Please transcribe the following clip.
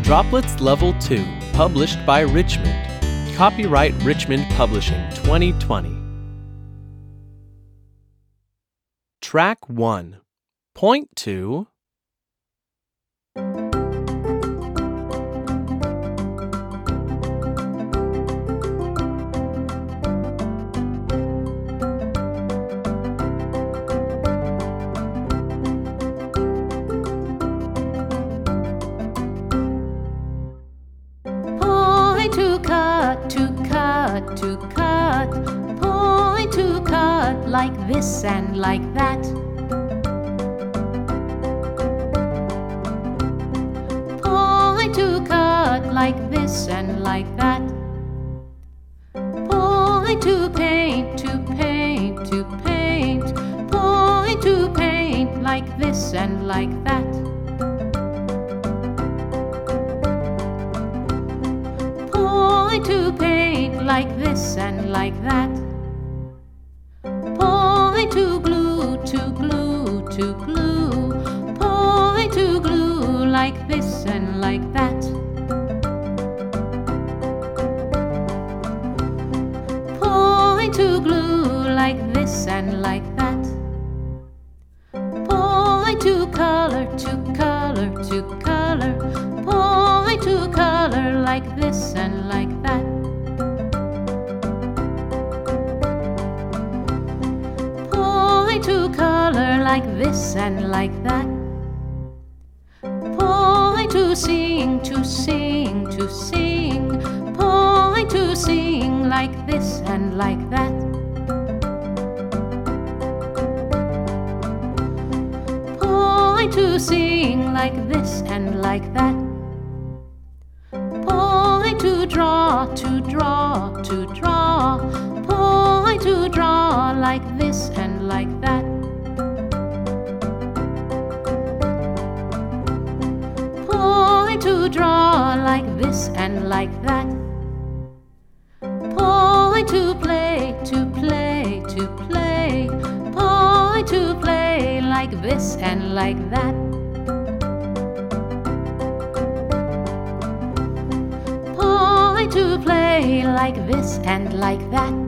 Droplets Level 2, published by Richmond. Copyright Richmond Publishing 2020. Track 1. Point to to cut, point to cut like this and like that. Point to cut like this and like that. Point to paint, to paint, to paint. Point to paint like this and like that. Point to paint like this and like that. Point to glue, to glue, to glue. Point to glue like this and like that. Point to glue like this and like that. Point to color, to color, to color. Point to color like this and like that. Point to color like this and like that. Point to sing, to sing, to sing. Point to sing like this and like that. Point to sing like this and like that. Point to draw, to draw, to draw. Point to draw like this and like that. Point to draw like this and like that. Point to play, to play, to play. Point to play like this and like that. Point to play like this and like that.